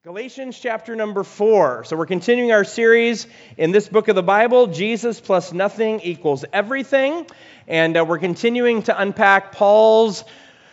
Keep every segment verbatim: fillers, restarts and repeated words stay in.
Galatians chapter number four. So we're continuing our series in this book of the Bible, Jesus plus nothing equals everything. And uh, we're continuing to unpack Paul's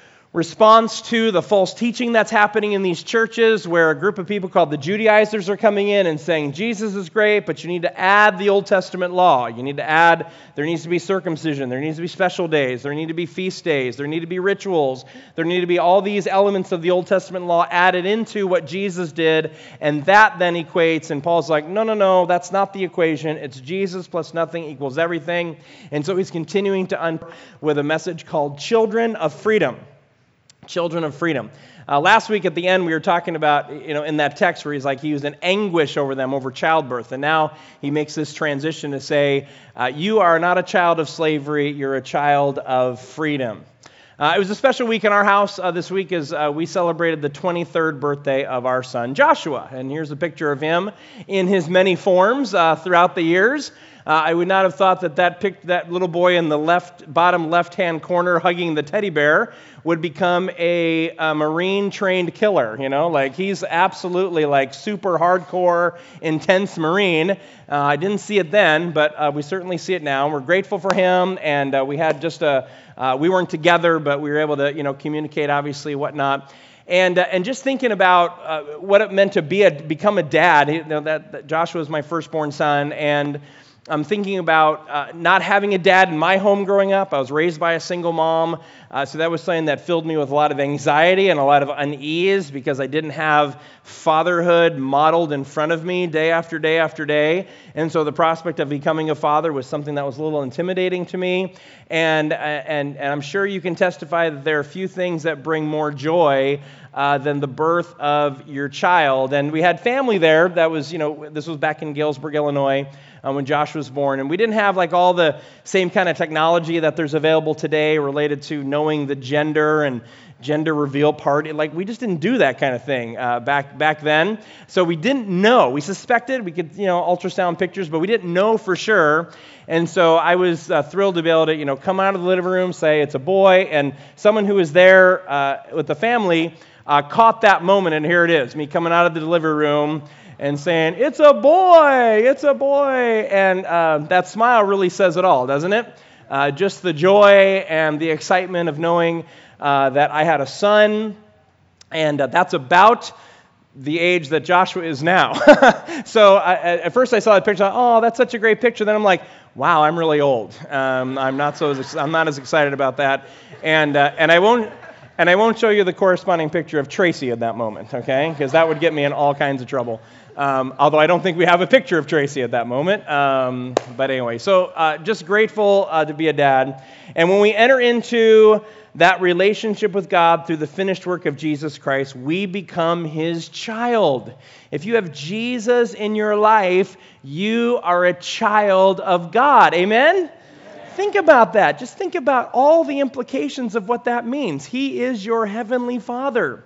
response to the false teaching that's happening in these churches, where a group of people called the Judaizers are coming in and saying Jesus is great, but you need to add the Old Testament law. You need to add, there needs to be circumcision, there needs to be special days, there need to be feast days, there need to be rituals, there need to be all these elements of the Old Testament law added into what Jesus did, and that then equates, and Paul's like, no, no, no, that's not the equation. It's Jesus plus nothing equals everything. And so he's continuing to unpack with a message called Children of Freedom. Children of freedom. Uh, last week at the end, we were talking about, you know, in that text where he's like, he was in anguish over them, over childbirth. And now he makes this transition to say, uh, you are not a child of slavery, you're a child of freedom. Uh, it was a special week in our house uh, this week as uh, we celebrated the twenty-third birthday of our son, Joshua. And here's a picture of him in his many forms uh, throughout the years. Uh, I would not have thought that that, pic- that little boy in the left bottom left-hand corner hugging the teddy bear would become a, a Marine-trained killer, you know? Like, he's absolutely, like, super hardcore, intense Marine. Uh, I didn't see it then, but uh, we certainly see it now. We're grateful for him, and uh, we had just a, uh, we weren't together, but we were able to, you know, communicate, obviously, whatnot. And uh, and just thinking about uh, what it meant to be a, become a dad, you know, that, that Joshua was my firstborn son, and I'm thinking about uh, not having a dad in my home growing up. I was raised by a single mom, uh, so that was something that filled me with a lot of anxiety and a lot of unease because I didn't have fatherhood modeled in front of me day after day after day. And so the prospect of becoming a father was something that was a little intimidating to me. And, and, and I'm sure you can testify that there are a few things that bring more joy uh, than the birth of your child. And we had family there that was, you know, this was back in Galesburg, Illinois, Uh, when Josh was born. And we didn't have like all the same kind of technology that there's available today related to knowing the gender and gender reveal party. Like, we just didn't do that kind of thing uh, back back then. So we didn't know. We suspected. We could, you know, ultrasound pictures, but we didn't know for sure. And so I was uh, thrilled to be able to, you know, come out of the living room, say it's a boy, and someone who was there uh, with the family uh, caught that moment, and here it is, me coming out of the delivery room and saying, it's a boy, it's a boy. And uh, that smile really says it all, doesn't it? Uh, just the joy and the excitement of knowing uh, that I had a son, and uh, that's about the age that Joshua is now. So I, at first I saw that picture, oh, that's such a great picture. Then I'm like, wow, I'm really old. Um, I'm not so, I'm not as excited about that. And uh, and I won't. And I won't show you the corresponding picture of Tracy at that moment, okay? Because that would get me in all kinds of trouble. Um, although I don't think we have a picture of Tracy at that moment. Um, but anyway, so uh, just grateful uh, to be a dad. And when we enter into that relationship with God through the finished work of Jesus Christ, we become His child. If you have Jesus in your life, you are a child of God. Amen? Think about that. Just think about all the implications of what that means. He is your heavenly Father.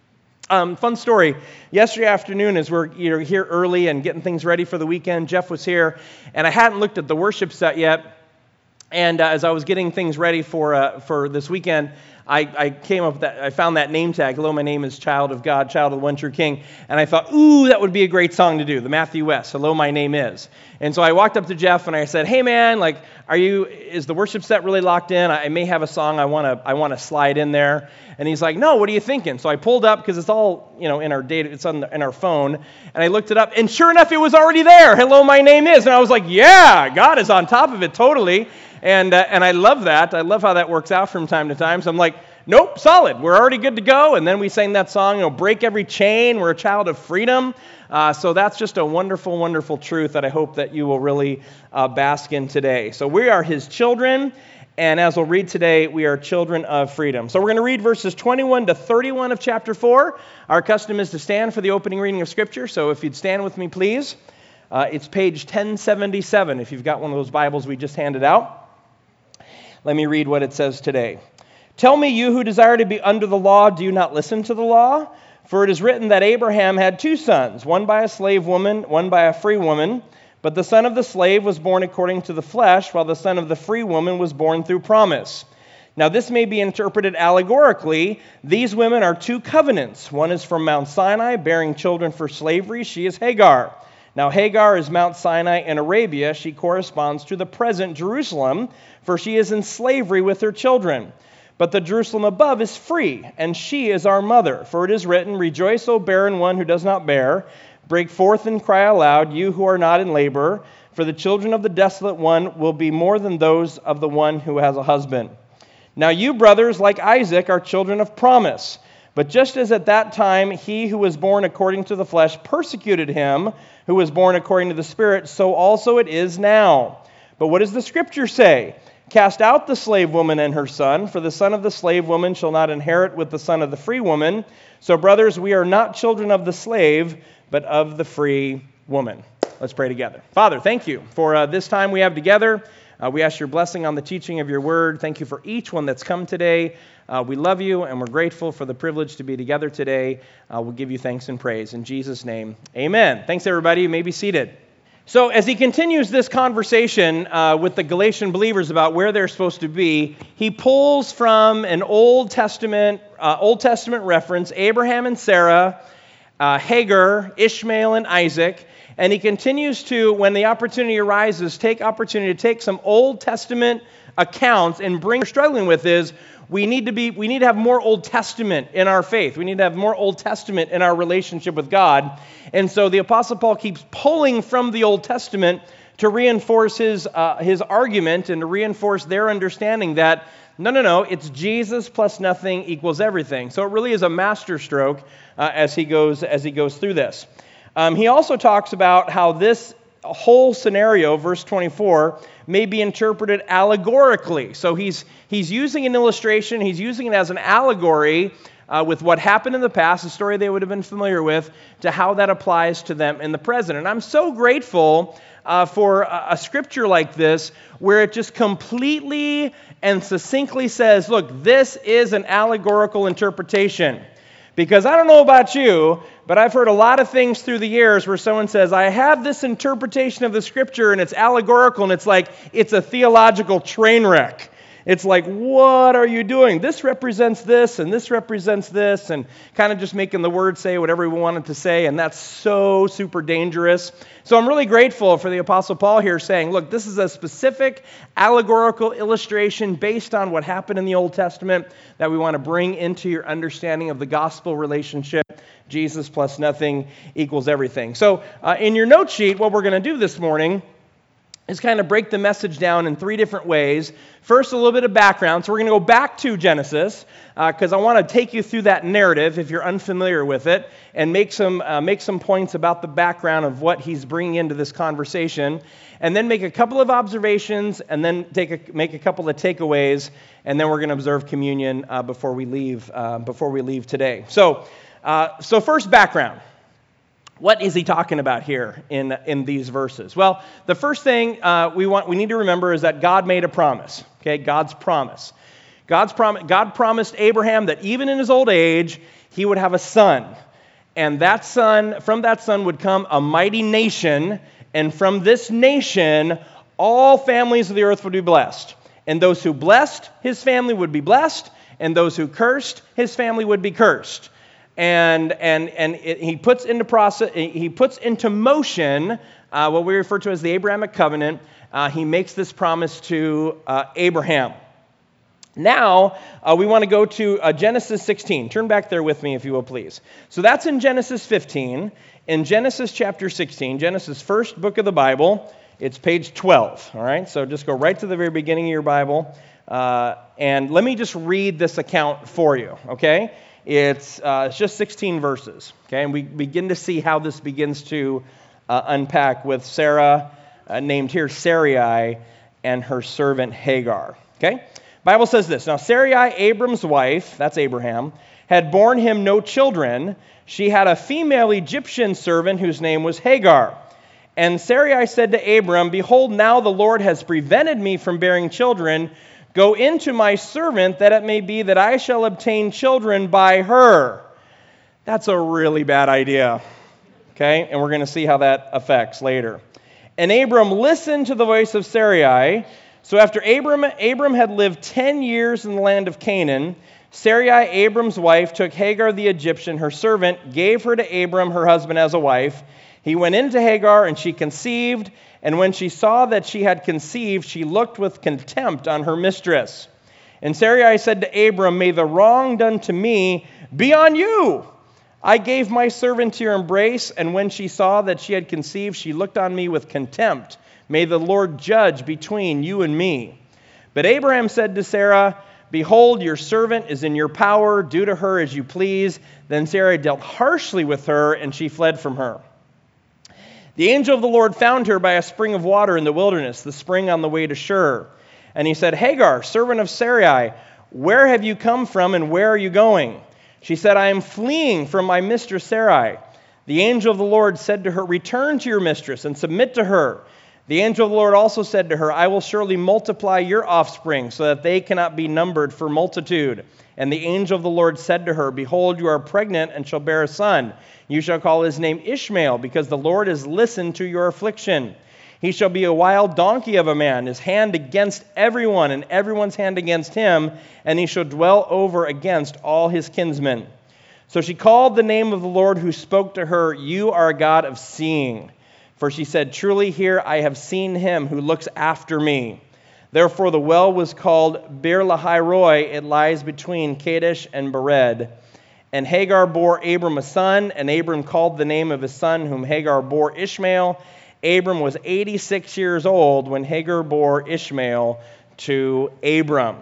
Um, fun story. Yesterday afternoon, as we're you know, here early and getting things ready for the weekend, Jeff was here, and I hadn't looked at the worship set yet. And uh, as I was getting things ready for uh, for this weekend, I, I came up with that. I found that name tag. Hello, my name is Child of God, Child of the One True King. And I thought, ooh, that would be a great song to do. The Matthew West. Hello, my name is. And so I walked up to Jeff and I said, hey man, like, are you? Is the worship set really locked in? I may have a song I want to I want to slide in there. And he's like, no, what are you thinking? So I pulled up because it's all you know in our data. It's on the, in our phone. And I looked it up, and sure enough, it was already there. Hello, my name is. And I was like, yeah, God is on top of it totally. And uh, and I love that. I love how that works out from time to time. So I'm like, nope, solid. We're already good to go. And then we sang that song, you know, break every chain. We're a child of freedom. Uh, so that's just a wonderful, wonderful truth that I hope that you will really uh, bask in today. So we are His children. And as we'll read today, we are children of freedom. So we're going to read verses twenty-one to thirty-one of chapter four. Our custom is to stand for the opening reading of Scripture. So if you'd stand with me, please. Uh, it's page ten seventy-seven if you've got one of those Bibles we just handed out. Let me read what it says today. Tell me, you who desire to be under the law, do you not listen to the law? For it is written that Abraham had two sons, one by a slave woman, one by a free woman. But the son of the slave was born according to the flesh, while the son of the free woman was born through promise. Now this may be interpreted allegorically. These women are two covenants. One is from Mount Sinai, bearing children for slavery. She is Hagar. Now Hagar is Mount Sinai in Arabia. She corresponds to the present Jerusalem, for she is in slavery with her children. But the Jerusalem above is free, and she is our mother. For it is written, Rejoice, O barren one who does not bear. Break forth and cry aloud, you who are not in labor. For the children of the desolate one will be more than those of the one who has a husband. Now you, brothers, like Isaac, are children of promise. But just as at that time he who was born according to the flesh persecuted him who was born according to the Spirit, so also it is now. But what does the Scripture say? Cast out the slave woman and her son, for the son of the slave woman shall not inherit with the son of the free woman. So, brothers, we are not children of the slave, but of the free woman. Let's pray together. Father, thank you for uh, this time we have together. Uh, we ask your blessing on the teaching of your word. Thank you for each one that's come today. Uh, we love you, and we're grateful for the privilege to be together today. Uh, we'll give you thanks and praise. In Jesus' name, amen. Thanks, everybody. You may be seated. So as he continues this conversation uh, with the Galatian believers about where they're supposed to be, he pulls from an Old Testament uh, Old Testament reference, Abraham and Sarah, uh, Hagar, Ishmael and Isaac, and he continues to, when the opportunity arises, take opportunity to take some Old Testament accounts and bring what we're struggling with is we need to be we need to have more Old Testament in our faith. We need to have more Old Testament in our relationship with God. And so the Apostle Paul keeps pulling from the Old Testament to reinforce his uh, his argument and to reinforce their understanding that no, no, no, it's Jesus plus nothing equals everything. So it really is a masterstroke uh, as he goes as he goes through this. Um, he also talks about how this whole scenario, verse twenty-four, may be interpreted allegorically. So he's he's using an illustration, he's using it as an allegory uh, with what happened in the past, a story they would have been familiar with, to how that applies to them in the present. And I'm so grateful uh, for a, a scripture like this, where it just completely and succinctly says, look, this is an allegorical interpretation. Because I don't know about you, but I've heard a lot of things through the years where someone says, I have this interpretation of the scripture and it's allegorical, and it's like, it's a theological train wreck. It's like, what are you doing? This represents this, and this represents this, and kind of just making the word say whatever we want it to say, and that's so super dangerous. So I'm really grateful for the Apostle Paul here saying, look, this is a specific allegorical illustration based on what happened in the Old Testament that we want to bring into your understanding of the gospel relationship. Jesus plus nothing equals everything. So uh, in your note sheet, what we're going to do this morning is kind of break the message down in three different ways. First, a little bit of background. So we're going to go back to Genesis because uh, I want to take you through that narrative if you're unfamiliar with it and make some uh, make some points about the background of what he's bringing into this conversation, and then make a couple of observations, and then take a, make a couple of takeaways, and then we're going to observe communion uh, before we leave uh, before we leave today. So, uh, so first, background. What is he talking about here in, in these verses? Well, the first thing uh, we want we need to remember is that God made a promise. Okay, God's promise. God's prom- God promised Abraham that even in his old age, he would have a son. And that son, from that son would come a mighty nation, and from this nation, all families of the earth would be blessed. And those who blessed, his family would be blessed, and those who cursed, his family would be cursed. And and and it, he puts into process, he puts into motion uh, what we refer to as the Abrahamic covenant. Uh, he makes this promise to uh, Abraham. Now uh, we want to go to uh, Genesis sixteen. Turn back there with me, if you will, please. So that's in Genesis fifteen. In Genesis chapter sixteen, Genesis, first book of the Bible. It's page twelve. All right. So just go right to the very beginning of your Bible, uh, and let me just read this account for you. Okay. It's, uh, it's just sixteen verses, okay? And we begin to see how this begins to uh, unpack with Sarah, uh, named here Sarai, and her servant Hagar, okay? Bible says this, now Sarai, Abram's wife, that's Abraham, had borne him no children. She had a female Egyptian servant whose name was Hagar. And Sarai said to Abram, behold, now the Lord has prevented me from bearing children. Go into my servant, that it may be that I shall obtain children by her. That's a really bad idea, okay? And we're going to see how that affects later. And Abram listened to the voice of Sarai. So after Abram, Abram had lived ten years in the land of Canaan, Sarai, Abram's wife, took Hagar the Egyptian, her servant, gave her to Abram, her husband, as a wife. He went into Hagar, and she conceived, and when she saw that she had conceived, she looked with contempt on her mistress. And Sarai said to Abram, "May the wrong done to me be on you. I gave my servant to your embrace, and when she saw that she had conceived, she looked on me with contempt. May the Lord judge between you and me." But Abraham said to Sarah, "Behold, your servant is in your power. Do to her as you please." Then Sarah dealt harshly with her, and she fled from her. The angel of the Lord found her by a spring of water in the wilderness, the spring on the way to Shur. And he said, "Hagar, servant of Sarai, where have you come from, and where are you going?" She said, "I am fleeing from my mistress Sarai." The angel of the Lord said to her, "Return to your mistress and submit to her." The angel of the Lord also said to her, "I will surely multiply your offspring so that they cannot be numbered for multitude." And the angel of the Lord said to her, "Behold, you are pregnant and shall bear a son. You shall call his name Ishmael, because the Lord has listened to your affliction. He shall be a wild donkey of a man, his hand against everyone, and everyone's hand against him, and he shall dwell over against all his kinsmen." So she called the name of the Lord who spoke to her, "You are a God of seeing." For she said, "Truly here I have seen him who looks after me." Therefore the well was called Beer-lahai-roi. It lies between Kadesh and Bered. And Hagar bore Abram a son, and Abram called the name of his son whom Hagar bore Ishmael. Abram was eighty-six years old when Hagar bore Ishmael to Abram.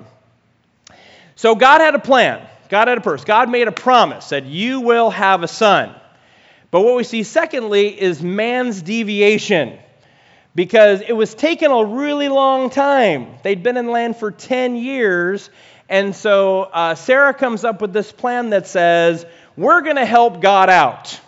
So God had a plan. God had a purpose. God made a promise, said, "You will have a son." But what we see secondly is man's deviation, because it was taking a really long time. They'd been in the land for ten years, and so uh, Sarah comes up with this plan that says, we're going to help God out.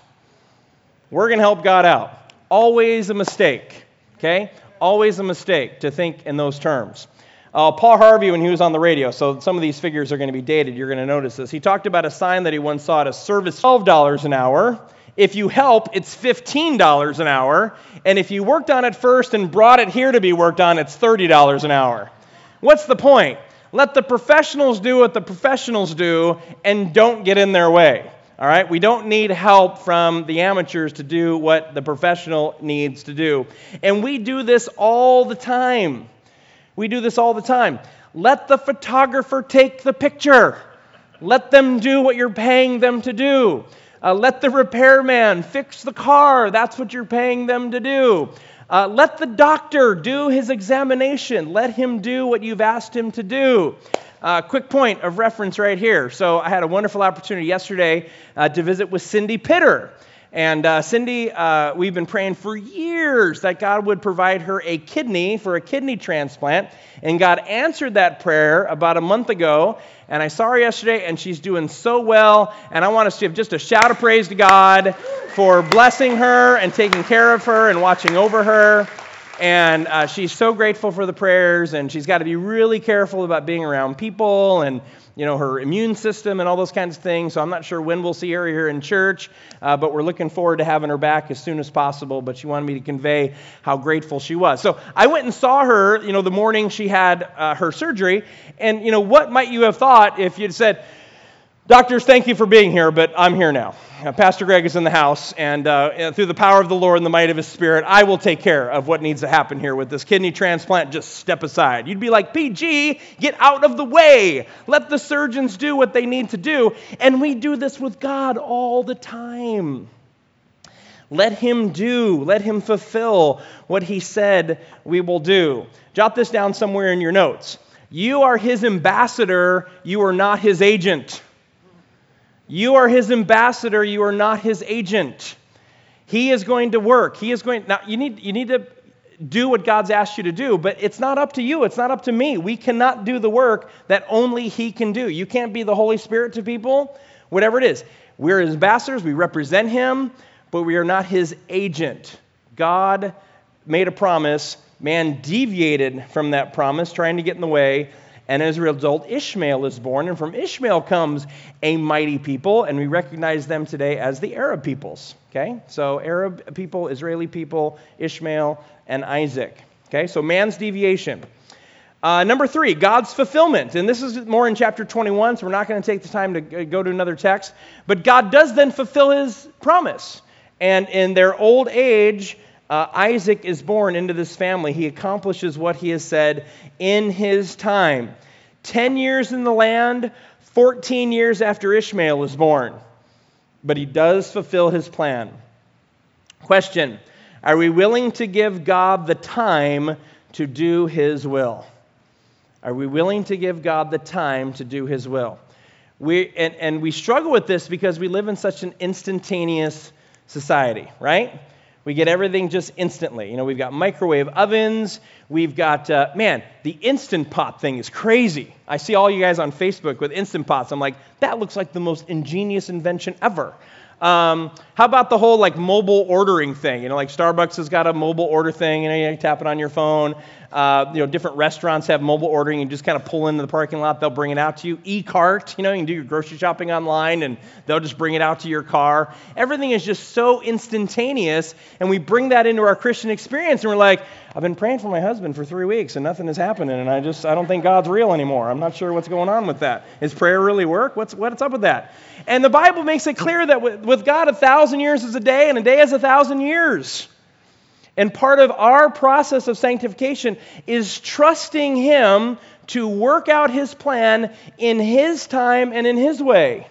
We're going to help God out. Always a mistake, okay? Always a mistake to think in those terms. Uh, Paul Harvey, when he was on the radio, so some of these figures are going to be dated, you're going to notice this. He talked about a sign that he once saw at a service, twelve dollars an hour. If you help, it's fifteen dollars an hour. And if you worked on it first and brought it here to be worked on, it's thirty dollars an hour. What's the point? Let the professionals do what the professionals do and don't get in their way. All right? We don't need help from the amateurs to do what the professional needs to do. And we do this all the time. We do this all the time. Let the photographer take the picture. Let them do what you're paying them to do. Uh, let the repairman fix the car. That's what you're paying them to do. Uh, let the doctor do his examination. Let him do what you've asked him to do. Uh, quick point of reference right here. So I had a wonderful opportunity yesterday uh, to visit with Cindy Pitter. And uh, Cindy, uh, we've been praying for years that God would provide her a kidney for a kidney transplant. And God answered that prayer about a month ago. And I saw her yesterday, and she's doing so well. And I want us to give just a shout of praise to God for blessing her and taking care of her and watching over her. And uh, she's so grateful for the prayers, and she's got to be really careful about being around people and, you know, her immune system and all those kinds of things. So I'm not sure when we'll see her here in church, uh, but we're looking forward to having her back as soon as possible. But she wanted me to convey how grateful she was. So I went and saw her, you know, the morning she had uh, her surgery. And, you know, what might you have thought if you'd said, "Doctors, thank you for being here, but I'm here now. Uh, Pastor Greg is in the house, and uh, through the power of the Lord and the might of His Spirit, I will take care of what needs to happen here with this kidney transplant. Just step aside." You'd be like, "P G, get out of the way. Let the surgeons do what they need to do." And we do this with God all the time. Let Him do, let Him fulfill what He said we will do. Jot this down somewhere in your notes. You are His ambassador, you are not His agent. You are His ambassador, you are not His agent. He is going to work. He is going, now you need, you need to do what God's asked you to do, but it's not up to you, it's not up to me. We cannot do the work that only He can do. You can't be the Holy Spirit to people, whatever it is. We're His ambassadors, we represent Him, but we are not His agent. God made a promise, man deviated from that promise, trying to get in the way. And as a result, Ishmael is born, and from Ishmael comes a mighty people, and we recognize them today as the Arab peoples. Okay, so Arab people, Israeli people, Ishmael, and Isaac. Okay, so man's deviation. Uh, number three, God's fulfillment. And this is more in chapter twenty-one, so we're not going to take the time to go to another text. But God does then fulfill his promise. And in their old age, uh, Isaac is born into this family. He accomplishes what he has said in his time. Ten years in the land, fourteen years after Ishmael is born. But he does fulfill his plan. Question, are we willing to give God the time to do his will? Are we willing to give God the time to do his will? We and, and we struggle with this because we live in such an instantaneous society, right? We get everything just instantly. You know, we've got microwave ovens. We've got, uh, man, the Instant Pot thing is crazy. I see all you guys on Facebook with Instant Pots. I'm like, that looks like the most ingenious invention ever. Um, how about the whole like mobile ordering thing? You know, like Starbucks has got a mobile order thing. You know, you tap it on your phone. Uh, you know, different restaurants have mobile ordering. You just kind of pull into the parking lot. They'll bring it out to you. E-cart, you know, you can do your grocery shopping online and they'll just bring it out to your car. Everything is just so instantaneous. And we bring that into our Christian experience and we're like, I've been praying for my husband for three weeks and nothing is happening. And I just, I don't think God's real anymore. I'm not sure what's going on with that. Does prayer really work? What's, what's up with that? And the Bible makes it clear that with, with God, a thousand years is a day and a day is a thousand years. And part of our process of sanctification is trusting him to work out his plan in his time and in his way.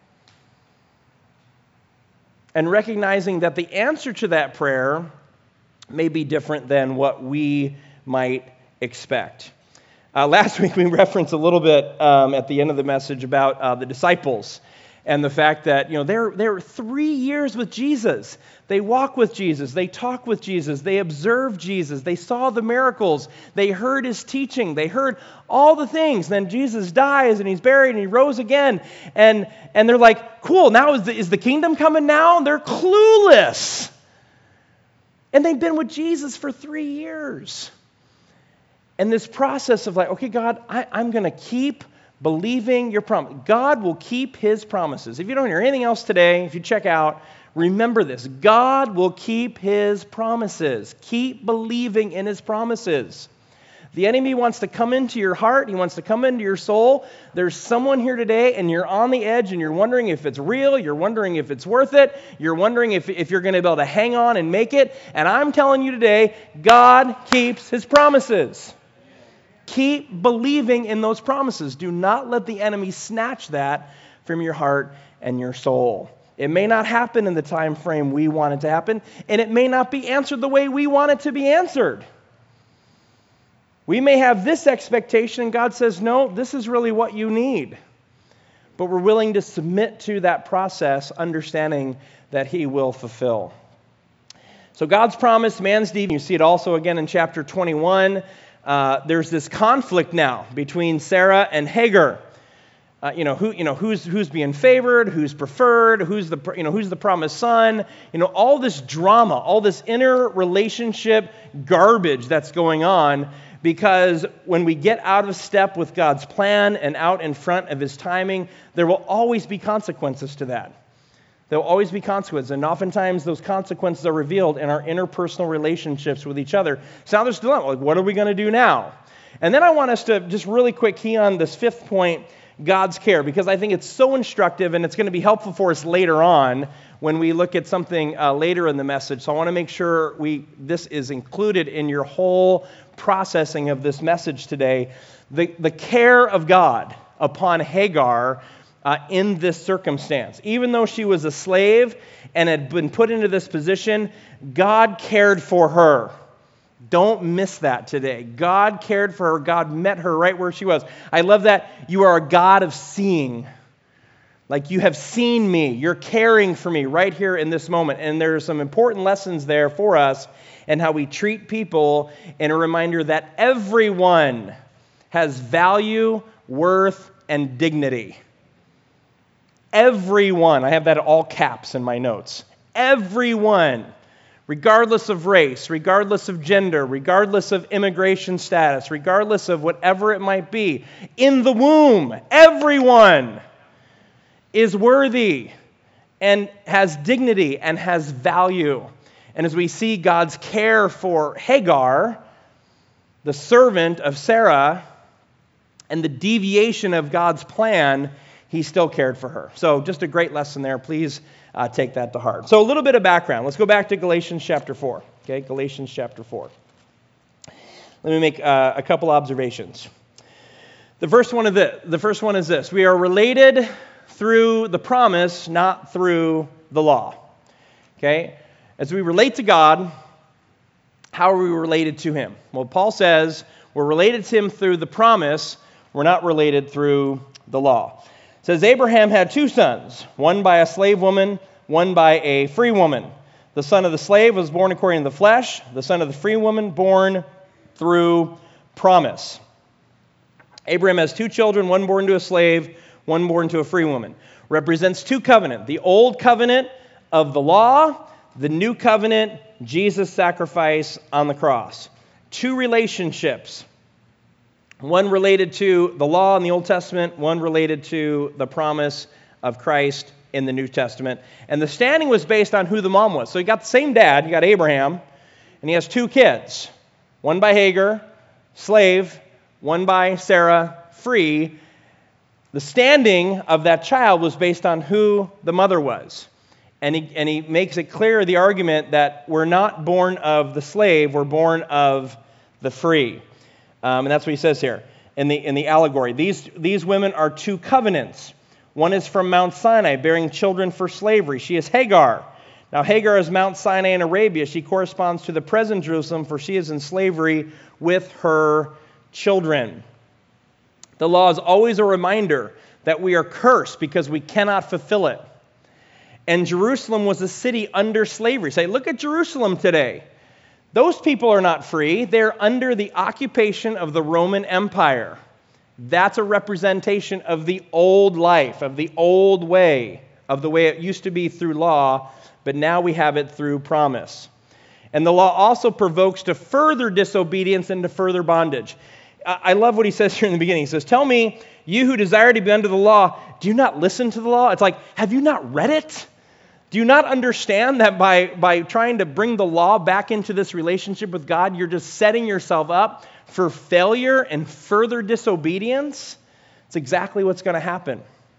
And recognizing that the answer to that prayer may be different than what we might expect. Uh, last week we referenced a little bit um, at the end of the message about uh, the disciples and the fact that, you know, they're, they're three years with Jesus. They walk with Jesus. They talk with Jesus. They observe Jesus. They saw the miracles. They heard his teaching. They heard all the things. Then Jesus dies and he's buried and he rose again. And, and they're like, cool, now is the, is the kingdom coming now? And they're clueless. And they've been with Jesus for three years. And this process of like, okay, God, I, I'm going to keep believing your promise. God will keep his promises. If you don't hear anything else today, if you check out, remember this. God will keep his promises. Keep believing in his promises. The enemy wants to come into your heart. He wants to come into your soul. There's someone here today and you're on the edge and you're wondering if it's real. You're wondering if it's worth it. You're wondering if, if you're going to be able to hang on and make it. And I'm telling you today, God keeps his promises. Keep believing in those promises. Do not let the enemy snatch that from your heart and your soul. It may not happen in the time frame we want it to happen, and it may not be answered the way we want it to be answered. We may have this expectation, and God says, no, this is really what you need. But we're willing to submit to that process, understanding that he will fulfill. So God's promise, man's deed. You see it also again in chapter twenty-one. Uh, there's this conflict now between Sarah and Hagar. Uh, you know who you know who's who's being favored, who's preferred, who's the you know who's the promised son. You know all this drama, all this inner relationship garbage that's going on, because when we get out of step with God's plan and out in front of his timing, there will always be consequences to that. There will always be consequences, and oftentimes those consequences are revealed in our interpersonal relationships with each other. So now there's a dilemma, like what are we going to do now? And then I want us to just really quick key on this fifth point, God's care, because I think it's so instructive and it's going to be helpful for us later on when we look at something uh, later in the message. So I want to make sure we this is included in your whole processing of this message today. The, the care of God upon Hagar Uh, in this circumstance. Even though she was a slave and had been put into this position, God cared for her. Don't miss that today. God cared for her. God met her right where she was. I love that you are a God of seeing. Like you have seen me. You're caring for me right here in this moment. And there are some important lessons there for us in how we treat people, and a reminder that everyone has value, worth, and dignity. Everyone, I have that all caps in my notes. Everyone, regardless of race, regardless of gender, regardless of immigration status, regardless of whatever it might be, in the womb, everyone is worthy and has dignity and has value. And as we see God's care for Hagar, the servant of Sarah, and the deviation of God's plan, he still cared for her. So just a great lesson there. Please uh, take that to heart. So a little bit of background. Let's go back to Galatians chapter four. Okay, Galatians chapter four. Let me make uh, a couple observations. The first one of the, the first one is this: we are related through the promise, not through the law. Okay, as we relate to God, how are we related to Him? Well, Paul says we're related to Him through the promise. We're not related through the law. It says Abraham had two sons, one by a slave woman, one by a free woman. The son of the slave was born according to the flesh. The son of the free woman born through promise. Abraham has two children, one born to a slave, one born to a free woman. Represents two covenants: the old covenant of the law, the new covenant, Jesus' sacrifice on the cross. Two relationships. One related to the law in the Old Testament, one related to the promise of Christ in the New Testament. And the standing was based on who the mom was. So you got the same dad, you got Abraham, and he has two kids. One by Hagar, slave, one by Sarah, free. The standing of that child was based on who the mother was. And he, and he makes it clear, the argument, that we're not born of the slave, we're born of the free. Um, and that's what he says here in the in the allegory. These, these women are two covenants. One is from Mount Sinai, bearing children for slavery. She is Hagar. Now Hagar is Mount Sinai in Arabia. She corresponds to the present Jerusalem, for she is in slavery with her children. The law is always a reminder that we are cursed because we cannot fulfill it. And Jerusalem was a city under slavery. Say, look at Jerusalem today. Those people are not free. They're under the occupation of the Roman Empire. That's a representation of the old life, of the old way, of the way it used to be through law, but now we have it through promise. And the law also provokes to further disobedience and to further bondage. I love what he says here in the beginning. He says, tell me, you who desire to be under the law, do you not listen to the law? It's like, have you not read it? Do you not understand that by, by trying to bring the law back into this relationship with God, you're just setting yourself up for failure and further disobedience? It's exactly what's going to happen.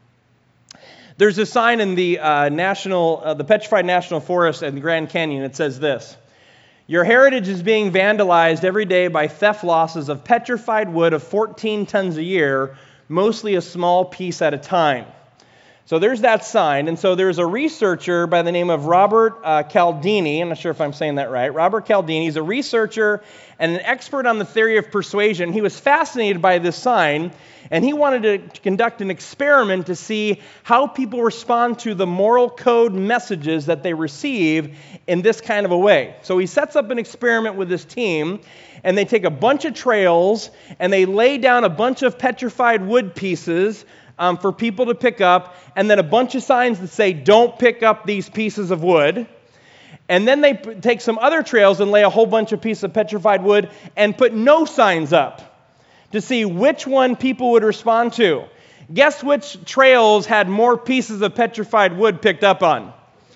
There's a sign in the uh, national, uh, the Petrified National Forest in the Grand Canyon. It says this: your heritage is being vandalized every day by theft losses of petrified wood of fourteen tons a year, mostly a small piece at a time. So there's that sign. And so there's a researcher by the name of Robert uh, Cialdini. I'm not sure if I'm saying that right. Robert Cialdini. He's a researcher and an expert on the theory of persuasion. He was fascinated by this sign, and he wanted to conduct an experiment to see how people respond to the moral code messages that they receive in this kind of a way. So he sets up an experiment with his team, and they take a bunch of trails, and they lay down a bunch of petrified wood pieces Um, for people to pick up, and then a bunch of signs that say, don't pick up these pieces of wood. And then they p- take some other trails and lay a whole bunch of pieces of petrified wood and put no signs up to see which one people would respond to. Guess which trails had more pieces of petrified wood picked up on?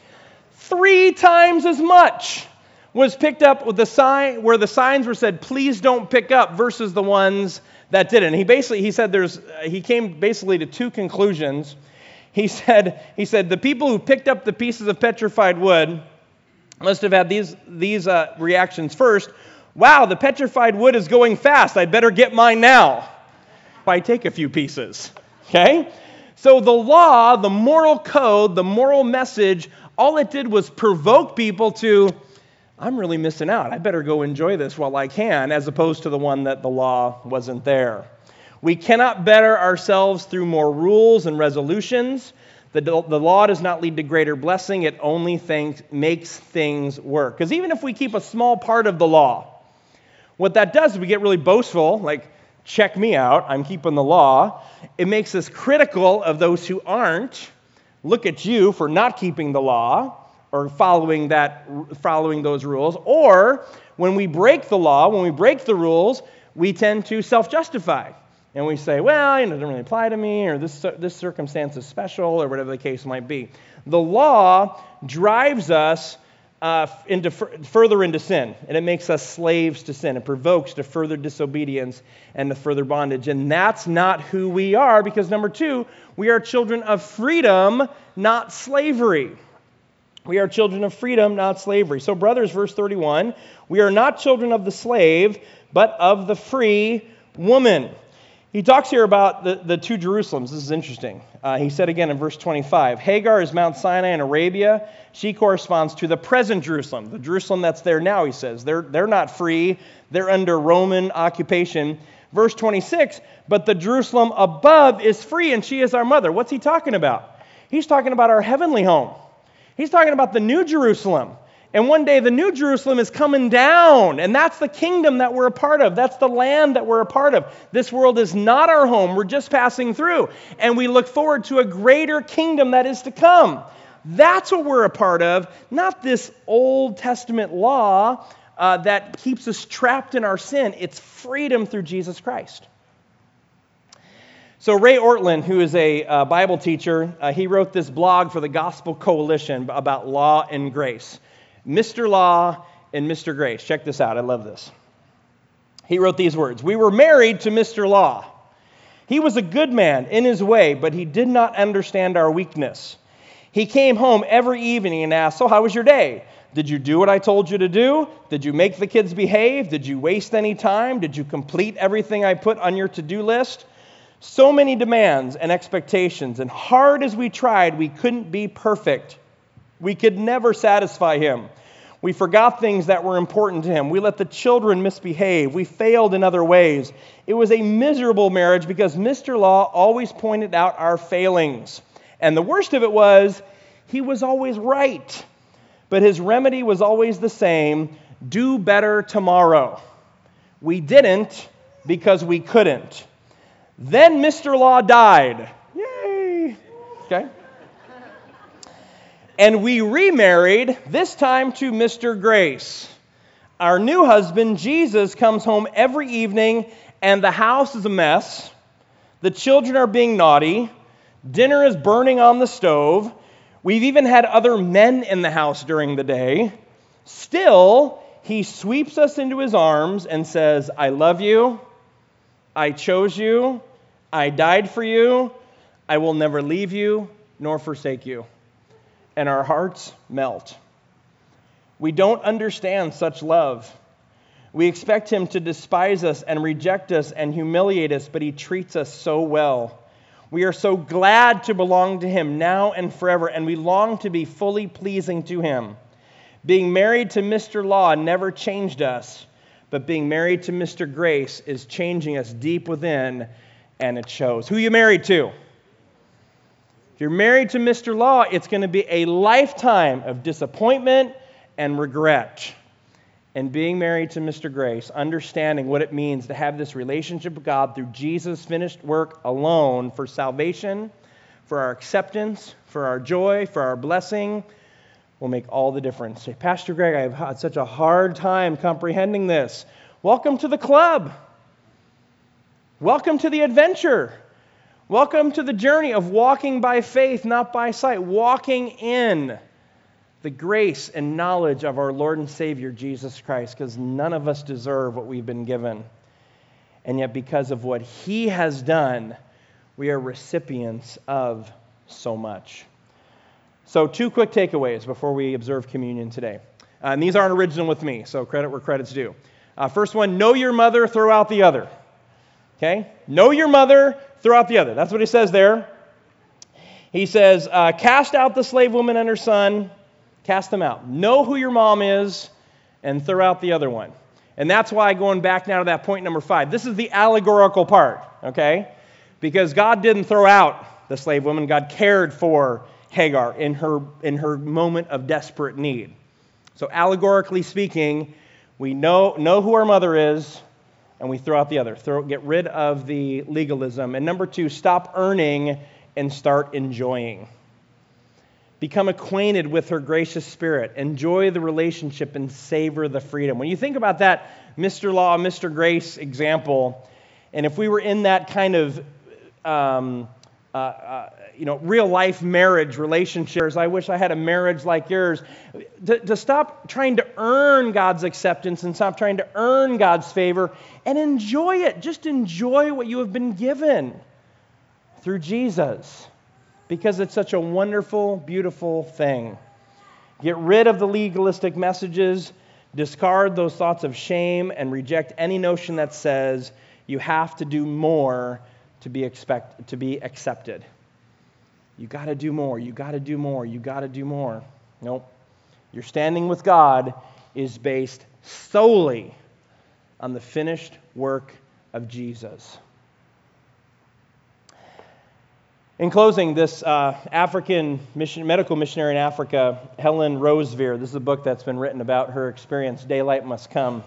Three times as much was picked up with the sign where the signs were said, please don't pick up, versus the ones that didn't. He basically, he said there's, he came basically to two conclusions. He said, he said the people who picked up the pieces of petrified wood must have had these, these uh, reactions. First, wow, the petrified wood is going fast. I better get mine now. I take a few pieces, okay? So the law, the moral code, the moral message, all it did was provoke people to, I'm really missing out. I better go enjoy this while I can, as opposed to the one that the law wasn't there. We cannot better ourselves through more rules and resolutions. The, the law does not lead to greater blessing. It only things, makes things work. Because even if we keep a small part of the law, what that does is we get really boastful, like, check me out, I'm keeping the law. It makes us critical of those who aren't. Look at you for not keeping the law, or following that, following those rules. Or when we break the law, when we break the rules, we tend to self-justify. And we say, well, you know, it doesn't really apply to me, or this, this circumstance is special, or whatever the case might be. The law drives us uh, into further into sin, and it makes us slaves to sin. It provokes to further disobedience and to further bondage. And that's not who we are, because number two, we are children of freedom, not slavery. We are children of freedom, not slavery. So brothers, verse thirty-one, we are not children of the slave, but of the free woman. He talks here about the, the two Jerusalems. This is interesting. Uh, he said again in verse twenty-five, Hagar is Mount Sinai in Arabia. She corresponds to the present Jerusalem, the Jerusalem that's there now, he says. They're, they're not free. They're under Roman occupation. Verse twenty-six, but the Jerusalem above is free, and she is our mother. What's he talking about? He's talking about our heavenly home. He's talking about the New Jerusalem. And one day the New Jerusalem is coming down, and that's the kingdom that we're a part of. That's the land that we're a part of. This world is not our home. We're just passing through, and we look forward to a greater kingdom that is to come. That's what we're a part of, not this Old Testament law uh, that keeps us trapped in our sin. It's freedom through Jesus Christ. So Ray Ortlund, who is a uh, Bible teacher, uh, he wrote this blog for the Gospel Coalition about law and grace. Mister Law and Mister Grace. Check this out. I love this. He wrote these words. We were married to Mister Law. He was a good man in his way, but he did not understand our weakness. He came home every evening and asked, so how was your day? Did you do what I told you to do? Did you make the kids behave? Did you waste any time? Did you complete everything I put on your to-do list? So many demands and expectations, and hard as we tried, we couldn't be perfect. We could never satisfy him. We forgot things that were important to him. We let the children misbehave. We failed in other ways. It was a miserable marriage because Mister Law always pointed out our failings. And the worst of it was, he was always right. But his remedy was always the same, do better tomorrow. We didn't because we couldn't. Then Mister Law died. Yay! Okay. And we remarried, this time to Mister Grace. Our new husband, Jesus, comes home every evening, and the house is a mess. The children are being naughty. Dinner is burning on the stove. We've even had other men in the house during the day. Still, he sweeps us into his arms and says, I love you. I chose you. I died for you. I will never leave you nor forsake you. And our hearts melt. We don't understand such love. We expect him to despise us and reject us and humiliate us, but he treats us so well. We are so glad to belong to him now and forever, and we long to be fully pleasing to him. Being married to Mister Law never changed us, but being married to Mister Grace is changing us deep within, and it shows. Who are you married to? If you're married to Mister Law, it's going to be a lifetime of disappointment and regret. And being married to Mister Grace, understanding what it means to have this relationship with God through Jesus' finished work alone for salvation, for our acceptance, for our joy, for our blessing, will make all the difference. Say, Pastor Greg, I've had such a hard time comprehending this. Welcome to the club. Welcome to the adventure. Welcome to the journey of walking by faith, not by sight. Walking in the grace and knowledge of our Lord and Savior, Jesus Christ, because none of us deserve what we've been given. And yet because of what he has done, we are recipients of so much. So two quick takeaways before we observe communion today. Uh, and these aren't original with me, so credit where credit's due. Uh, first one, know your mother, throw out the other. Okay? Know your mother, throw out the other. That's what he says there. He says, uh, cast out the slave woman and her son. Cast them out. Know who your mom is and throw out the other one. And that's why, going back now to that point number five, this is the allegorical part, okay? Because God didn't throw out the slave woman. God cared for Hagar in her, in her moment of desperate need. So allegorically speaking, we know, know who our mother is, and we throw out the other. Throw, get rid of the legalism. And number two, stop earning and start enjoying. Become acquainted with her gracious spirit. Enjoy the relationship and savor the freedom. When you think about that Mister Law, Mister Grace example, and if we were in that kind of um, uh, uh, you know, real life marriage relationships. I wish I had a marriage like yours. To, to stop trying to earn God's acceptance and stop trying to earn God's favor and enjoy it. Just enjoy what you have been given through Jesus, because it's such a wonderful, beautiful thing. Get rid of the legalistic messages, discard those thoughts of shame, and reject any notion that says you have to do more to be expect to be accepted. You got to do more. You got to do more. You got to do more. Nope. Your standing with God is based solely on the finished work of Jesus. In closing, this uh, African mission, medical missionary in Africa, Helen Roseveare, this is a book that's been written about her experience, Daylight Must Come.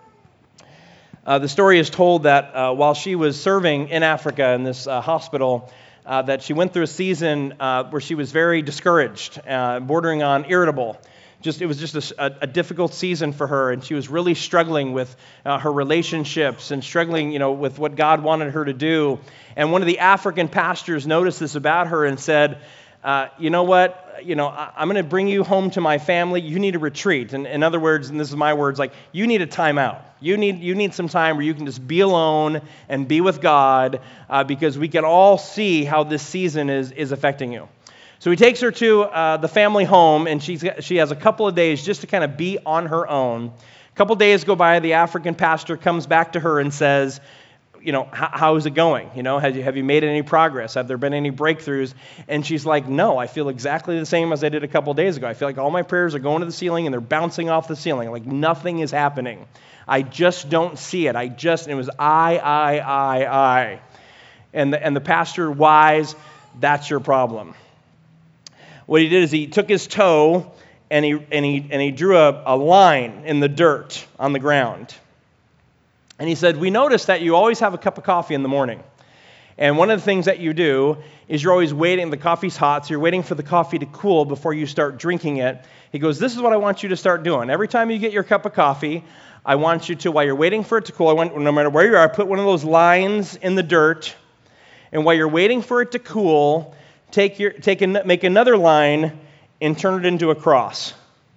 Uh, the story is told that uh, while she was serving in Africa in this uh, hospital, uh, that she went through a season uh, where she was very discouraged, uh, bordering on irritable. Just it was just a, a difficult season for her, and she was really struggling with uh, her relationships and struggling, you know, with what God wanted her to do. And one of the African pastors noticed this about her and said, uh, "You know what? You know, I, I'm going to bring you home to my family. You need a retreat." And in other words, and this is my words, like you need a timeout. You need you need some time where you can just be alone and be with God, uh, because we can all see how this season is is affecting you. So he takes her to uh, the family home, and she's she has a couple of days just to kind of be on her own. A couple of days go by, the African pastor comes back to her and says, you know, how is it going? You know, have you, have you made any progress? Have there been any breakthroughs? And she's like, no, I feel exactly the same as I did a couple of days ago. I feel like all my prayers are going to the ceiling and they're bouncing off the ceiling. Like nothing is happening. I just don't see it. I just, and it was I, I, I, I. And the, and the pastor, wise, that's your problem. What he did is he took his toe and he and he and he drew a, a line in the dirt on the ground. And he said, we noticed that you always have a cup of coffee in the morning. And one of the things that you do is you're always waiting, the coffee's hot, so you're waiting for the coffee to cool before you start drinking it. He goes, this is what I want you to start doing. Every time you get your cup of coffee, I want you to, while you're waiting for it to cool, I want, no matter where you are, put one of those lines in the dirt. And while you're waiting for it to cool, take your take an, make another line and turn it into a cross.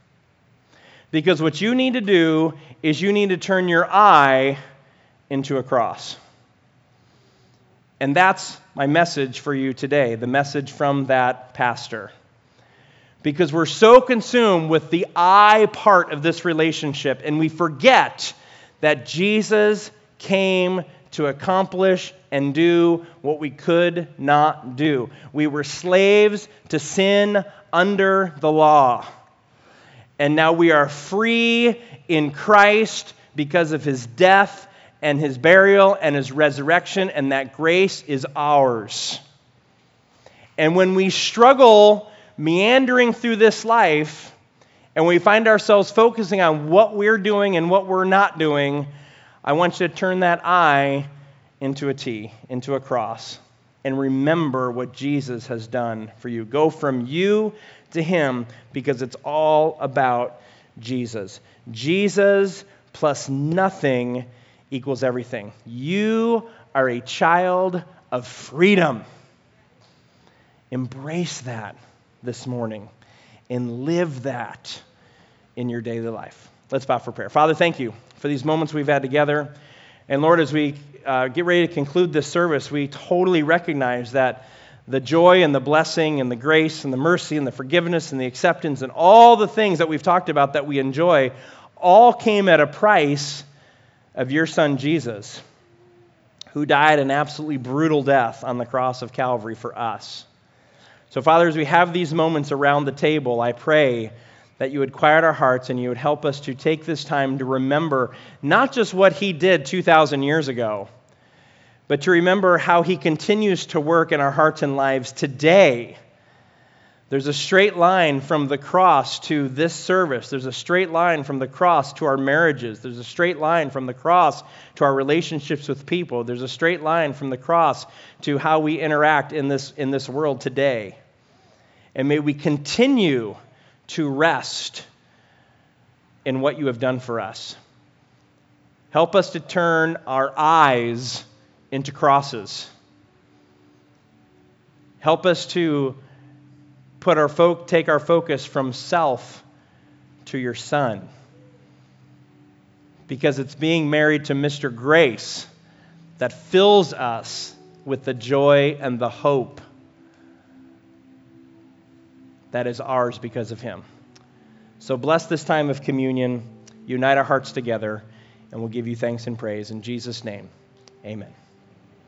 Because what you need to do is you need to turn your eye into a cross. And that's my message for you today, the message from that pastor. Because we're so consumed with the I part of this relationship, and we forget that Jesus came to accomplish and do what we could not do. We were slaves to sin under the law. And now we are free in Christ because of his death and his burial and his resurrection, and that grace is ours. And when we struggle meandering through this life, and we find ourselves focusing on what we're doing and what we're not doing, I want you to turn that I into a T, into a cross, and remember what Jesus has done for you. Go from you to him, because it's all about Jesus. Jesus plus nothing equals everything. You are a child of freedom. Embrace that this morning and live that in your daily life. Let's bow for prayer. Father, thank you for these moments we've had together. And Lord, as we uh, get ready to conclude this service, we totally recognize that the joy and the blessing and the grace and the mercy and the forgiveness and the acceptance and all the things that we've talked about that we enjoy all came at a price of your Son Jesus, who died an absolutely brutal death on the cross of Calvary for us. So, Father, as we have these moments around the table, I pray that you would quiet our hearts and you would help us to take this time to remember not just what he did two thousand years ago, but to remember how he continues to work in our hearts and lives today. There's a straight line from the cross to this service. There's a straight line from the cross to our marriages. There's a straight line from the cross to our relationships with people. There's a straight line from the cross to how we interact in this, in this world today. And may we continue to rest in what you have done for us. Help us to turn our eyes into crosses. Help us to put our fo- take our focus from self to your Son. Because it's being married to Mister Grace that fills us with the joy and the hope that is ours because of him. So bless this time of communion, unite our hearts together, and we'll give you thanks and praise. In Jesus' name, amen.